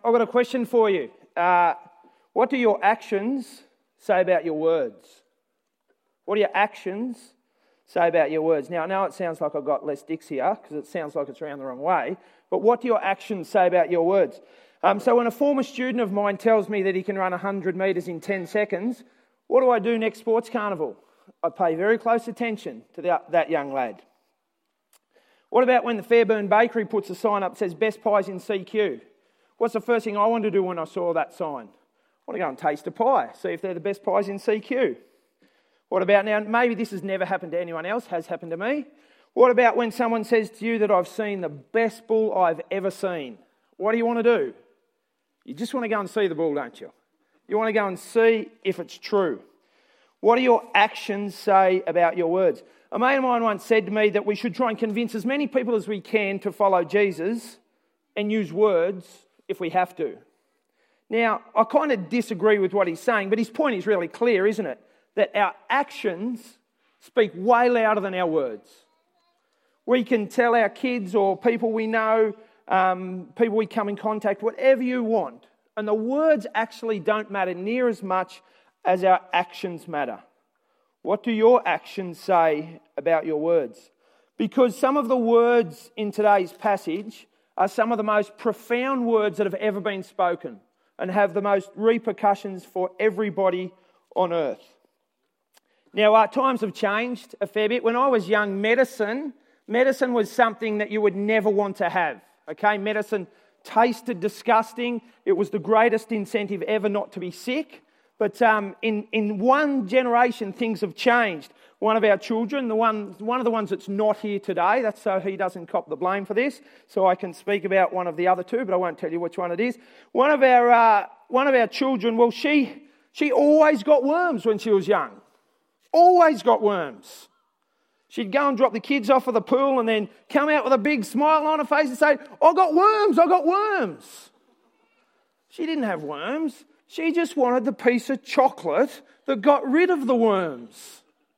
I've got a question for you. What do your actions say about your words? What do your actions say about your words? Now, I know it sounds like I've got less dicks here because it sounds like it's around the wrong way, but what do your actions say about your words? So when a former student of mine tells me that he can run 100 metres in 10 seconds, what do I do next sports carnival? I pay very close attention to that young lad. What about when the Fairburn Bakery puts a sign up that says best pies in CQ? What's the first thing I wanted to do when I saw that sign? I want to go and taste a pie, see if they're the best pies in CQ. What about now, maybe this has never happened to anyone else, has happened to me. What about when someone says to you that I've seen the best bull I've ever seen? What do you want to do? You just want to go and see the bull, don't you? You want to go and see if it's true. What do your actions say about your words? A mate of mine once said to me that we should try and convince as many people as we can to follow Jesus and use words if we have to. Now, I kind of disagree with what he's saying, but his point is really clear, isn't it? That our actions speak way louder than our words. We can tell our kids or people we know, people we come in contact, whatever you want, and the words actually don't matter near as much as our actions matter. What do your actions say about your words? Because some of the words in today's passage are some of the most profound words that have ever been spoken and have the most repercussions for everybody on earth. Now, times have changed a fair bit. When I was young, medicine was something that you would never want to have. Okay, medicine tasted disgusting. It was the greatest incentive ever not to be sick. But in one generation, things have changed. One of our children, one of the ones that's not here today, that's so he doesn't cop the blame for this, so I can speak about one of the other two, but I won't tell you which one it is. One of our children, well, she always got worms when she was young. Always got worms. She'd go and drop the kids off at the pool and then come out with a big smile on her face and say, I got worms. She didn't have worms. She just wanted the piece of chocolate that got rid of the worms.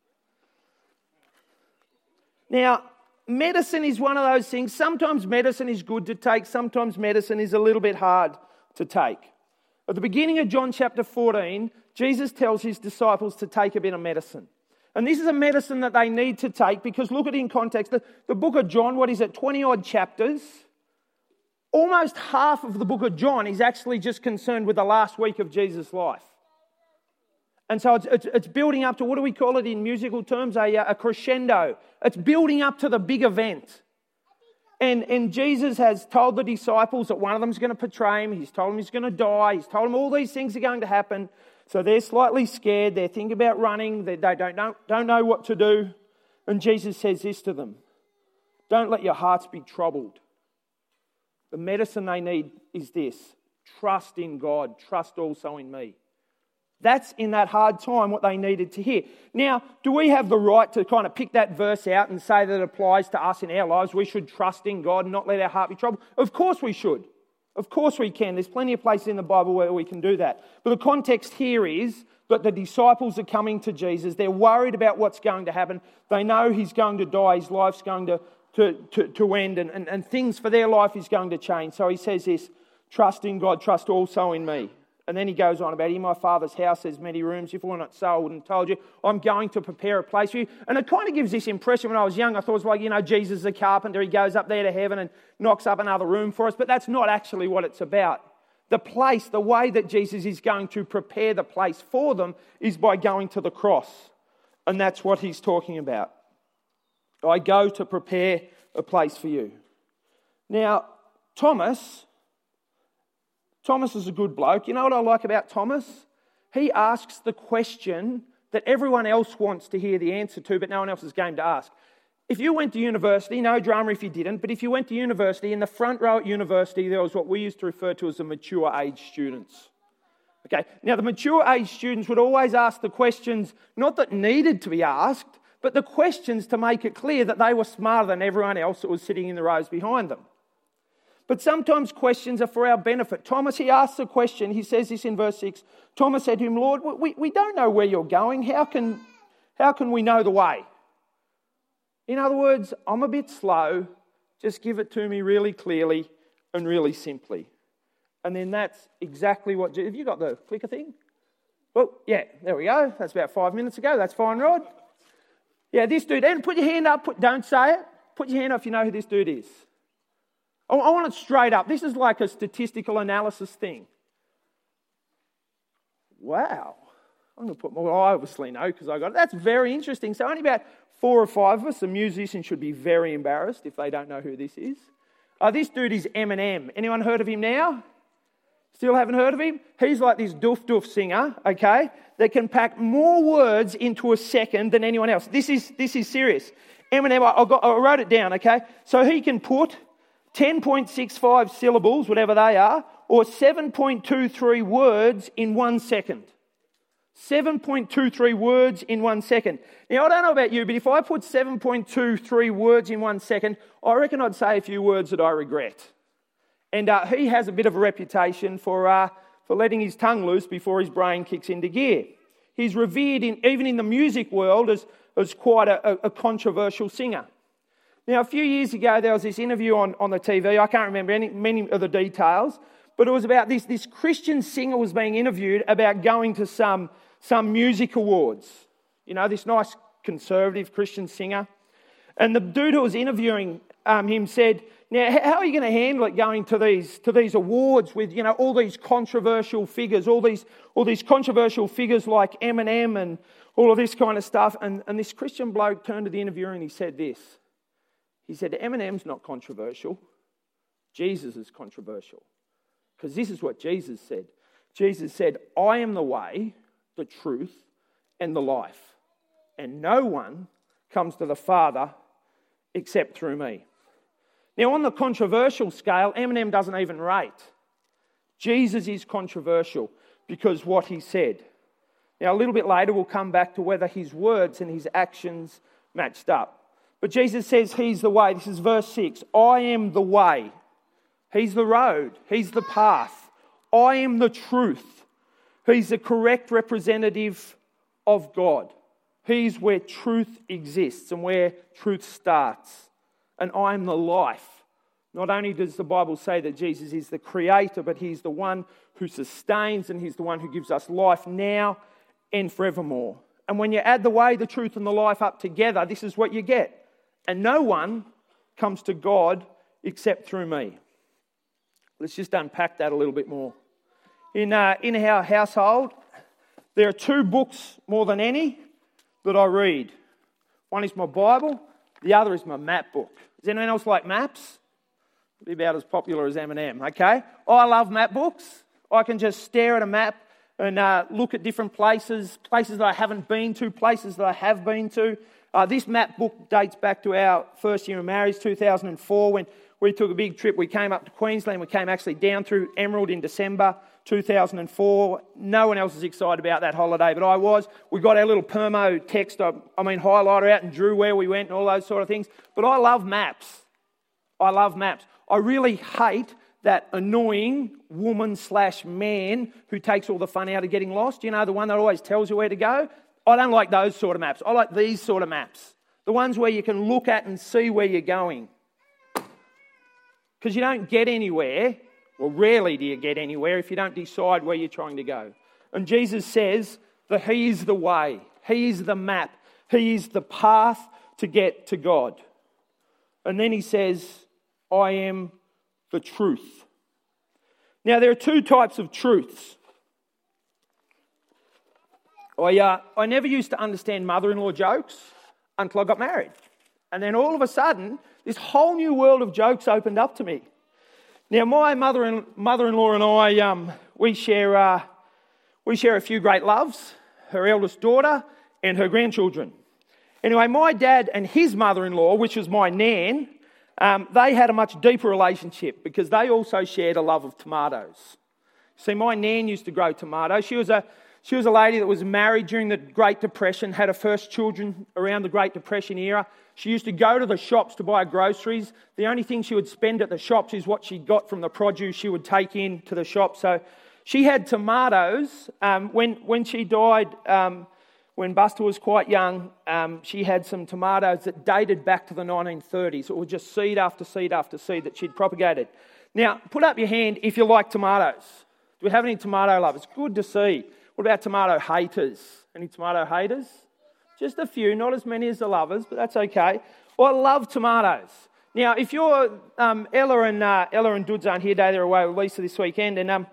Now, medicine is one of those things. Sometimes medicine is good to take. Sometimes medicine is a little bit hard to take. At the beginning of John chapter 14, Jesus tells his disciples to take a bit of medicine. And this is a medicine that they need to take because look at it in context. The book of John, 20-odd chapters? Almost half of the book of John is actually just concerned with the last week of Jesus' life. And so it's building up to, what do we call it in musical terms? A crescendo. It's building up to the big event. And Jesus has told the disciples that one of them is going to betray him. He's told them he's going to die. He's told them all these things are going to happen. So they're slightly scared. They're thinking about running. They don't know what to do. And Jesus says this to them. Don't let your hearts be troubled. The medicine they need is this. Trust in God. Trust also in me. That's in that hard time what they needed to hear. Now, do we have the right to kind of pick that verse out and say that it applies to us in our lives? We should trust in God and not let our heart be troubled? Of course we should. Of course we can. There's plenty of places in the Bible where we can do that. But the context here is that the disciples are coming to Jesus. They're worried about what's going to happen. They know he's going to die. His life's going to end and things for their life is going to change. So he says this, trust in God, trust also in me. And then he goes on about, in my Father's house there's many rooms. If it were not so, I wouldn't have told you. I'm going to prepare a place for you. And it kind of gives this impression when I was young. I thought it was like, Jesus is a carpenter. He goes up there to heaven and knocks up another room for us. But that's not actually what it's about. The place, the way that Jesus is going to prepare the place for them is by going to the cross. And that's what he's talking about. I go to prepare a place for you. Now, Thomas is a good bloke. You know what I like about Thomas? He asks the question that everyone else wants to hear the answer to, but no one else is game to ask. If you went to university, no drama if you didn't, but if you went to university, in the front row at university, there was what we used to refer to as the mature age students. Okay, now the mature age students would always ask the questions, not that needed to be asked, but the questions to make it clear that they were smarter than everyone else that was sitting in the rows behind them. But sometimes questions are for our benefit. Thomas, he asks a question. He says this in verse 6. Thomas said to him, Lord, we don't know where you're going. How can we know the way? In other words, I'm a bit slow. Just give it to me really clearly and really simply. And then that's exactly what... Have you got the clicker thing? Well, yeah, there we go. That's about 5 minutes ago. That's fine, Rod. Yeah, this dude... And put your hand up. Don't say it. Put your hand up if you know who this dude is. I want it straight up. This is like a statistical analysis thing. Wow. I'm going to put more... I obviously know because I got it. That's very interesting. So only about 4 or 5 of us, the musicians should be very embarrassed if they don't know who this is. This dude is Eminem. Anyone heard of him now? Still haven't heard of him? He's like this doof singer, okay, that can pack more words into a second than anyone else. This is serious. Eminem, I wrote it down, okay? So he can put 10.65 syllables, whatever they are, or 7.23 words in 1 second. 7.23 words in 1 second. Now, I don't know about you, but if I put 7.23 words in 1 second, I reckon I'd say a few words that I regret. And he has a bit of a reputation for letting his tongue loose before his brain kicks into gear. He's revered, even in the music world, as quite a controversial singer. Now, a few years ago, there was this interview on the TV. I can't remember many of the details, but it was about this Christian singer was being interviewed about going to some music awards. You know, this nice conservative Christian singer. And the dude who was interviewing him said, "Now, how are you going to handle it going to these awards with, you know, all these controversial figures, all these controversial figures like Eminem and all of this kind of stuff?" And this Christian bloke turned to the interviewer and he said this. He said, "Eminem's not controversial. Jesus is controversial." Because this is what Jesus said. Jesus said, "I am the way, the truth, and the life. And no one comes to the Father except through me." Now, on the controversial scale, Eminem doesn't even rate. Jesus is controversial because what he said. Now, a little bit later, we'll come back to whether his words and his actions matched up. But Jesus says he's the way. This is verse 6. I am the way. He's the road. He's the path. I am the truth. He's the correct representative of God. He's where truth exists and where truth starts. And I am the life. Not only does the Bible say that Jesus is the creator, but he's the one who sustains and he's the one who gives us life now and forevermore. And when you add the way, the truth, and the life up together, this is what you get. And no one comes to God except through me. Let's just unpack that a little bit more. In our household, there are 2 books more than any that I read. One is my Bible, the other is my map book. Does anyone else like maps? It'll be about as popular as Eminem, okay? I love map books. I can just stare at a map and look at different places that I haven't been to, places that I have been to. This map book dates back to our first year of marriage, 2004, when we took a big trip. We came up to Queensland. We came actually down through Emerald in December 2004. No one else was excited about that holiday, but I was. We got our little permo text, highlighter out and drew where we went and all those sort of things. But I love maps. I really hate that annoying woman/man who takes all the fun out of getting lost. You know, the one that always tells you where to go. I don't like those sort of maps. I like these sort of maps. The ones where you can look at and see where you're going. Because you don't get anywhere, well, rarely do you get anywhere if you don't decide where you're trying to go. And Jesus says that he is the way. He is the map. He is the path to get to God. And then he says, I am the truth. Now, there are 2 types of truths. I never used to understand mother-in-law jokes until I got married. And then all of a sudden, this whole new world of jokes opened up to me. Now, my mother-in-law and I, we share a few great loves, her eldest daughter and her grandchildren. Anyway, my dad and his mother-in-law, which was my nan, they had a much deeper relationship because they also shared a love of tomatoes. See, my nan used to grow tomatoes. She was a lady that was married during the Great Depression, had her first children around the Great Depression era. She used to go to the shops to buy groceries. The only thing she would spend at the shops is what she got from the produce she would take in to the shop. So she had tomatoes. When she died, when Buster was quite young, she had some tomatoes that dated back to the 1930s. It was just seed after seed after seed that she'd propagated. Now, put up your hand if you like tomatoes. Do we have any tomato lovers? Good to see. What about tomato haters? Any tomato haters? Just a few, not as many as the lovers, but that's okay. Well, I love tomatoes. Now, if you're Ella and Duds aren't here today, they're away with Lisa this weekend, and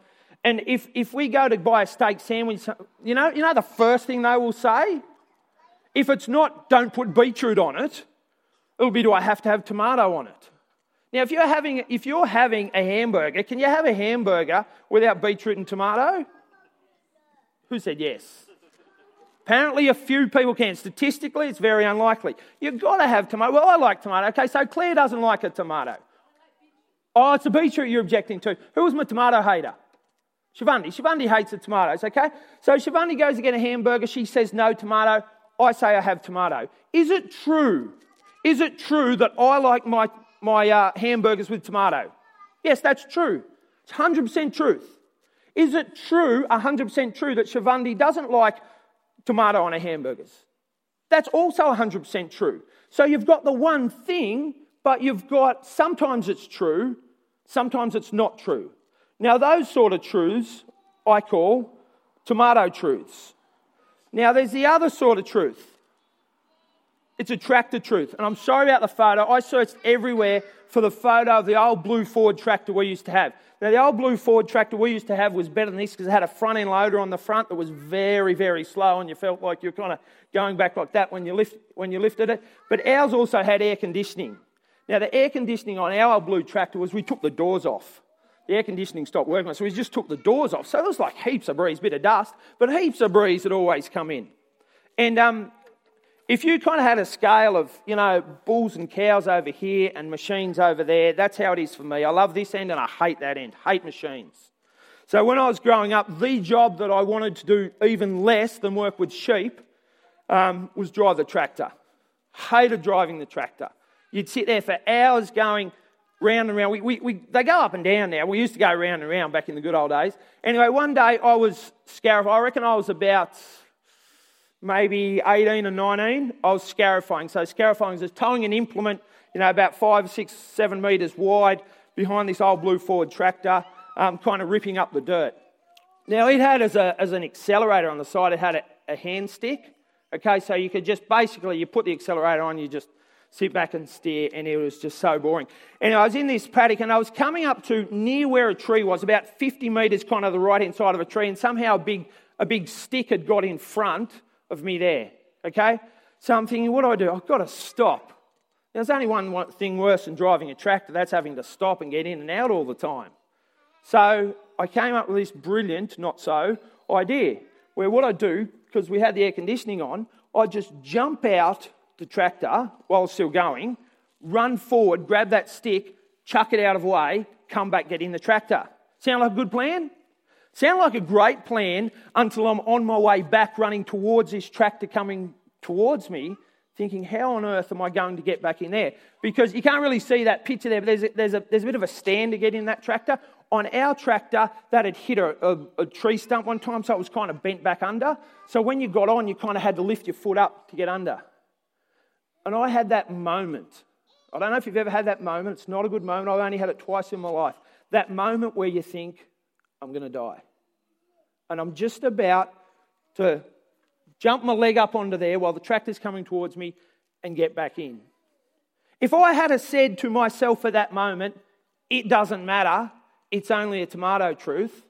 if we go to buy a steak sandwich, you know the first thing they will say? If it's not, don't put beetroot on it, it'll be, do I have to have tomato on it? Now, if you're having a hamburger, can you have a hamburger without beetroot and tomato? Who said yes? Apparently a few people can. Statistically, it's very unlikely. You've got to have tomato. Well, I like tomato. Okay, so Claire doesn't like a tomato. Oh, it's a beetroot you're objecting to. Who was my tomato hater? Shavandi. Shavandi hates the tomatoes, okay? So Shavandi goes to get a hamburger. She says no tomato. I say I have tomato. Is it true? Is it true that I like my hamburgers with tomato? Yes, that's true. It's 100% truth. Is it true, 100% true, that Shavandi doesn't like tomato on her hamburgers? That's also 100% true. So you've got the one thing, but you've got sometimes it's true, sometimes it's not true. Now those sort of truths I call tomato truths. Now there's the other sort of truth. It's a tractor truth. And I'm sorry about the photo. I searched everywhere for the photo of the old blue Ford tractor we used to have. Now, the old blue Ford tractor we used to have was better than this because it had a front-end loader on the front that was very, very slow, and you felt like you were kind of going back like that when you lifted it. But ours also had air conditioning. Now, the air conditioning on our old blue tractor was we took the doors off. The air conditioning stopped working, so we just took the doors off. So there was like heaps of breeze, bit of dust, but heaps of breeze had always come in. And if you kind of had a scale of, bulls and cows over here and machines over there, that's how it is for me. I love this end and I hate that end. Hate machines. So when I was growing up, the job that I wanted to do even less than work with sheep was drive the tractor. Hated driving the tractor. You'd sit there for hours going round and round. They go up and down now. We used to go round and round back in the good old days. Anyway, one day I was scarifying. I reckon I was about maybe 18 and 19, I was scarifying. So scarifying is just towing an implement, about 5, 6, 7 metres wide behind this old blue Ford tractor, kind of ripping up the dirt. Now it had as an accelerator on the side, it had a hand stick. Okay, so you could just basically, you put the accelerator on, you just sit back and steer, and it was just so boring. And I was in this paddock and I was coming up to near where a tree was, about 50 metres kind of the right-hand side of a tree, and somehow a big stick had got in front of me there, okay? So I'm thinking, what do? I've got to stop. There's only one thing worse than driving a tractor, that's having to stop and get in and out all the time. So I came up with this brilliant, not so, idea, where what I do, because we had the air conditioning on, I just jump out the tractor while it's still going, run forward, grab that stick, chuck it out of the way, come back, get in the tractor. Sound like a good plan? Sound like a great plan until I'm on my way back running towards this tractor coming towards me, thinking, how on earth am I going to get back in there? Because you can't really see that picture there, but there's a bit of a stand to get in that tractor. On our tractor, that had hit a tree stump one time, so it was kind of bent back under. So when you got on, you kind of had to lift your foot up to get under. And I had that moment. I don't know if you've ever had that moment. It's not a good moment. I've only had it twice in my life. That moment where you think, I'm going to die. And I'm just about to jump my leg up onto there while the tractor's coming towards me and get back in. If I had said to myself at that moment, it doesn't matter, it's only a tomato truth,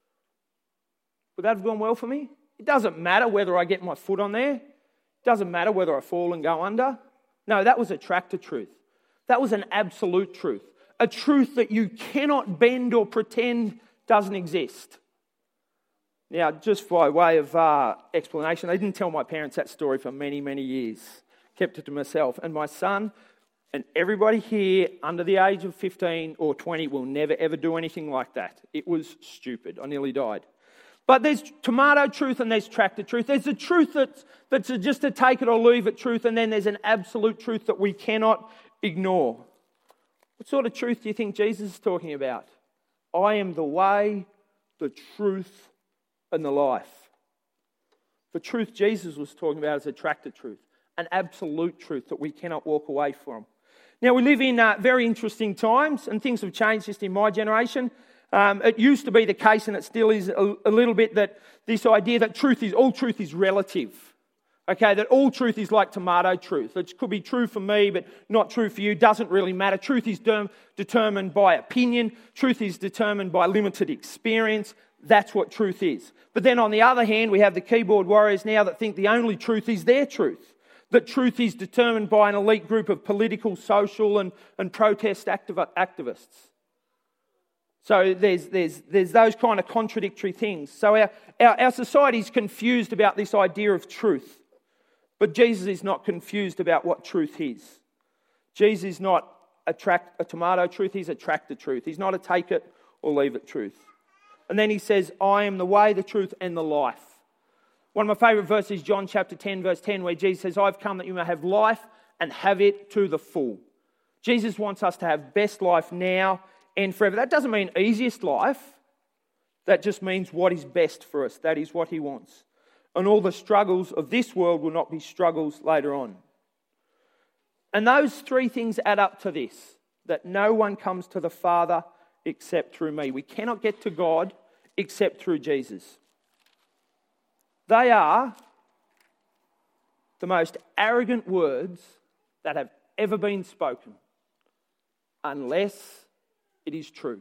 would that have gone well for me? It doesn't matter whether I get my foot on there. It doesn't matter whether I fall and go under. No, that was a tractor truth. That was an absolute truth. A truth that you cannot bend or pretend doesn't exist. Now, just by way of explanation, I didn't tell my parents that story for many, many years. Kept it to myself. And my son and everybody here under the age of 15 or 20 will never, ever do anything like that. It was stupid. I nearly died. But there's tomato truth and there's tractor truth. There's a truth that's just a take it or leave it truth, and then there's an absolute truth that we cannot ignore. What sort of truth do you think Jesus is talking about? I am the way, the truth, and the life. The truth Jesus was talking about is a tractor truth, an absolute truth that we cannot walk away from. Now, we live in very interesting times, and things have changed just in my generation. It used to be the case, and it still is a little bit, that this idea that all truth is relative. Okay, that all truth is like tomato truth. It could be true for me, but not true for you. Doesn't really matter. Truth is determined by opinion. Truth is determined by limited experience. That's what truth is. But then on the other hand, we have the keyboard warriors now that think the only truth is their truth. That truth is determined by an elite group of political, social and protest activists. So there's those kind of contradictory things. So our society is confused about this idea of truth. But Jesus is not confused about what truth is. Jesus is not a tomato truth, he's a tractor truth. He's not a take it or leave it truth. And then he says, I am the way, the truth and the life. One of my favourite verses is John chapter 10, verse 10, where Jesus says, I've come that you may have life and have it to the full. Jesus wants us to have best life now and forever. That doesn't mean easiest life. That just means what is best for us. That is what he wants. And all the struggles of this world will not be struggles later on. And those three things add up to this, that no one comes to the Father except through me. We cannot get to God except through Jesus. They are the most arrogant words that have ever been spoken, unless it is true.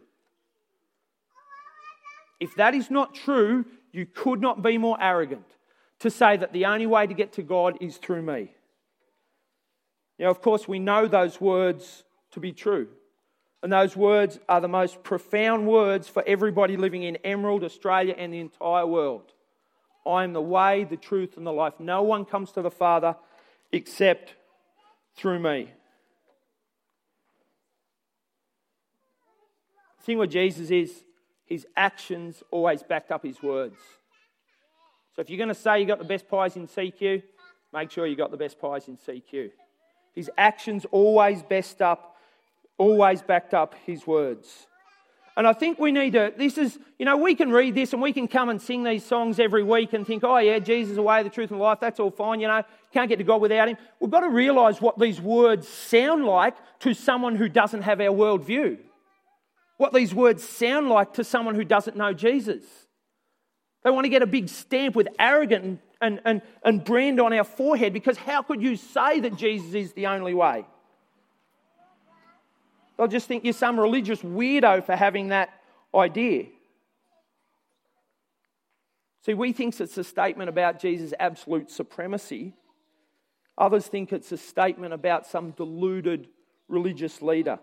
If that is not true, you could not be more arrogant to say that the only way to get to God is through me. Now, of course, we know those words to be true. And those words are the most profound words for everybody living in Emerald, Australia and the entire world. I am the way, the truth and the life. No one comes to the Father except through me. The thing with Jesus is his actions always backed up his words. So if you're going to say you got the best pies in CQ, make sure you got the best pies in CQ. His actions always backed up his words. And I think we need to, we can read this and we can come and sing these songs every week and think, oh yeah, Jesus is the way, the truth and the life, that's all fine, can't get to God without him. We've got to realise what these words sound like to someone who doesn't have our worldview. What these words sound like to someone who doesn't know Jesus. They want to get a big stamp with arrogant and brand on our forehead, because how could you say that Jesus is the only way? They'll just think you're some religious weirdo for having that idea. See, we think it's a statement about Jesus' absolute supremacy. Others think it's a statement about some deluded religious leader.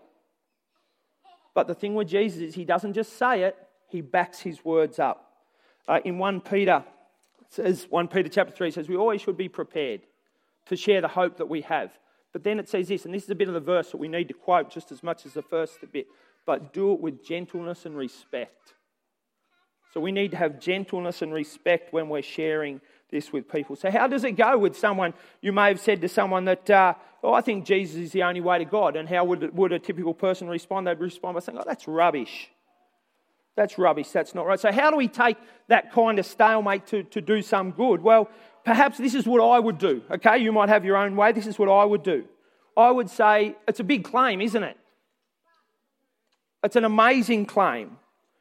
But the thing with Jesus is he doesn't just say it, he backs his words up. In 1 Peter chapter 3 says, we always should be prepared to share the hope that we have. But then it says this, and this is a bit of the verse that we need to quote just as much as the first bit, but do it with gentleness and respect. So we need to have gentleness and respect when we're sharing this with people. So how does it go with someone? You may have said to someone that, I think Jesus is the only way to God. And how would a typical person respond? They'd respond by saying, oh, that's rubbish. That's rubbish, that's not right. So how do we take that kind of stalemate to do some good? Well, perhaps this is what I would do, okay? You might have your own way. This is what I would do. I would say, it's a big claim, isn't it? It's an amazing claim.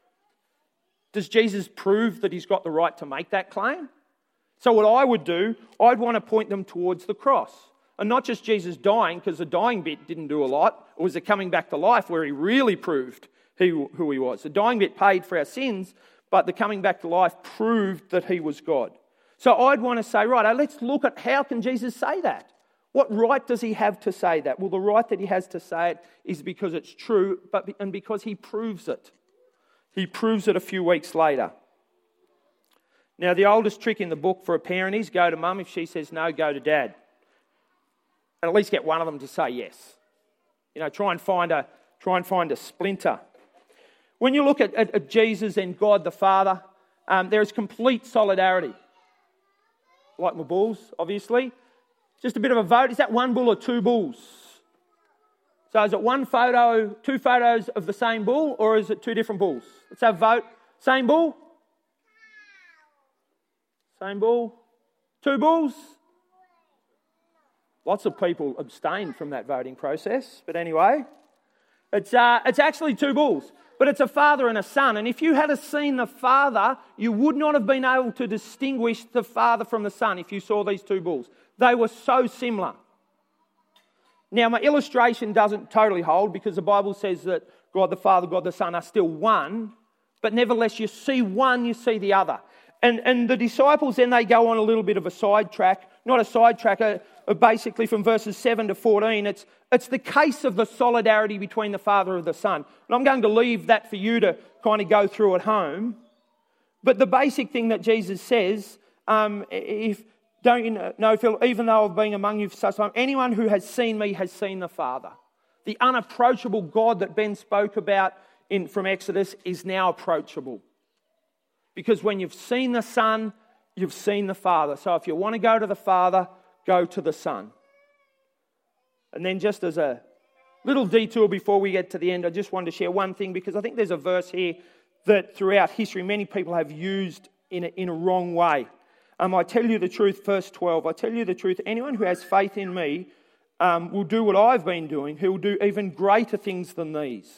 Does Jesus prove that he's got the right to make that claim? So what I would do, I'd want to point them towards the cross. And not just Jesus dying, because the dying bit didn't do a lot. It was the coming back to life where he really proved who he was. The dying bit paid for our sins, but the coming back to life proved that he was God. So I'd want to say, right, let's look at how can Jesus say that? What right does he have to say that? Well, the right that he has to say it is because it's true, and because he proves it. He proves it a few weeks later. Now, the oldest trick in the book for a parent is go to mum. If she says no, go to dad. And at least get one of them to say yes. Try and find a splinter. When you look at Jesus and God the Father, there is complete solidarity. Like my bulls, obviously. Just a bit of a vote. Is that one bull or two bulls? So is it one photo, two photos of the same bull, or is it two different bulls? Let's have a vote. Same bull? Same bull? Two bulls? Lots of people abstained from that voting process. But anyway, it's actually two bulls. But it's a father and a son. And if you had seen the father, you would not have been able to distinguish the father from the son if you saw these two bulls. They were so similar. Now, my illustration doesn't totally hold because the Bible says that God the Father, God the Son are still one. But nevertheless, you see one, you see the other. And the disciples, then they go on a little bit of a sidetrack. Not a sidetrack, basically from verses 7 to 14. It's the case of the solidarity between the Father and the Son. And I'm going to leave that for you to kind of go through at home. But the basic thing that Jesus says, don't you know, Phil, even though I've been among you for such time, anyone who has seen me has seen the Father. The unapproachable God that Ben spoke about from Exodus is now approachable. Because when you've seen the Son, you've seen the Father. So if you want to go to the Father, go to the Son. And then just as a little detour before we get to the end, I just wanted to share one thing because I think there's a verse here that throughout history many people have used in a wrong way. I tell you the truth, verse 12, I tell you the truth, anyone who has faith in me will do what I've been doing. He will do even greater things than these.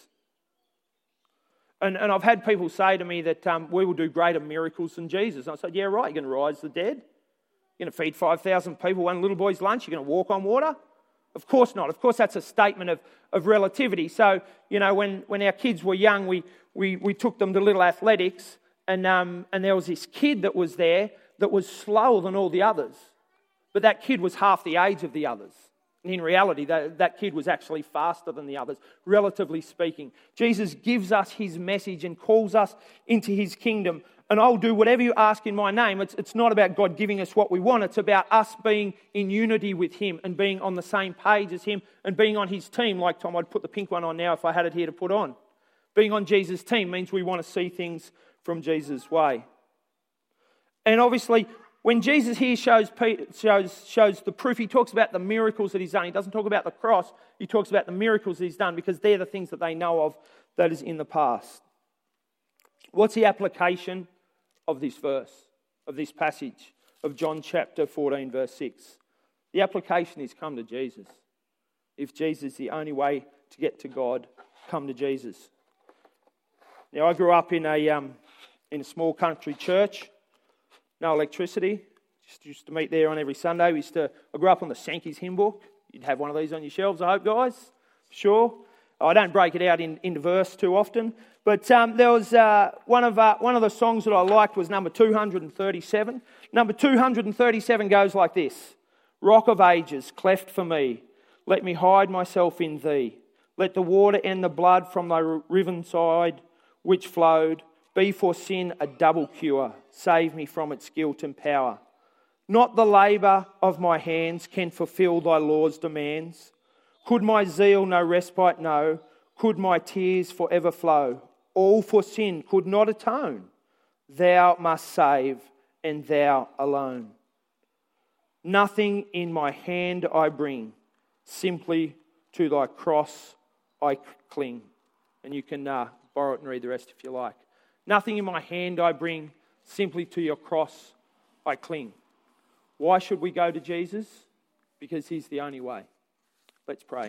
And I've had people say to me that we will do greater miracles than Jesus. And I said, yeah, right, you're going to rise the dead. You're going to feed 5,000 people one little boy's lunch. You're going to walk on water. Of course not. Of course, that's a statement of relativity. So, you know, when our kids were young, we took them to little athletics and there was this kid that was there that was slower than all the others. But that kid was half the age of the others. And in reality, that kid was actually faster than the others, relatively speaking. Jesus gives us his message and calls us into his kingdom. And I'll do whatever you ask in my name. It's not about God giving us what we want. It's about us being in unity with him and being on the same page as him and being on his team. Like Tom, I'd put the pink one on now if I had it here to put on. Being on Jesus' team means we want to see things from Jesus' way. And obviously, when Jesus here shows the proof, he talks about the miracles that he's done. He doesn't talk about the cross. He talks about the miracles that he's done because they're the things that they know of that is in the past. What's the application of this verse, of this passage of John chapter 14, verse 6? The application is come to Jesus. If Jesus is the only way to get to God, come to Jesus. Now, I grew up in a small country church. No electricity. Just used to meet there on every Sunday. I grew up on the Sankey's hymn book. You'd have one of these on your shelves, I hope, guys. Sure. I don't break it out into verse too often. But there was one of the songs that I liked was number 237. Number 237 goes like this. Rock of ages, cleft for me. Let me hide myself in thee. Let the water and the blood from thy riven side which flowed be for sin a double cure. Save me from its guilt and power. Not the labour of my hands can fulfil thy law's demands. Could my zeal no respite know? Could my tears forever flow? All for sin could not atone. Thou must save, and thou alone. Nothing in my hand I bring, simply to thy cross I cling. And you can borrow it and read the rest if you like. Nothing in my hand I bring, simply to your cross I cling. Why should we go to Jesus? Because he's the only way. Let's pray.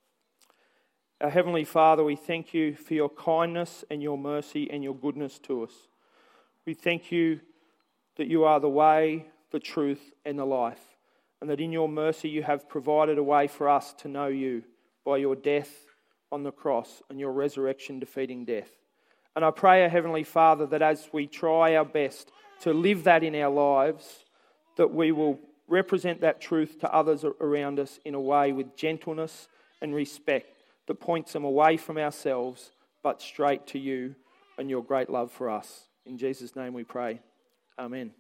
Our Heavenly Father, we thank you for your kindness and your mercy and your goodness to us. We thank you that you are the way, the truth and the life, and that in your mercy you have provided a way for us to know you by your death on the cross and your resurrection defeating death. And I pray, our Heavenly Father, that as we try our best to live that in our lives, that we will represent that truth to others around us in a way with gentleness and respect that points them away from ourselves but straight to you and your great love for us. In Jesus' name we pray. Amen.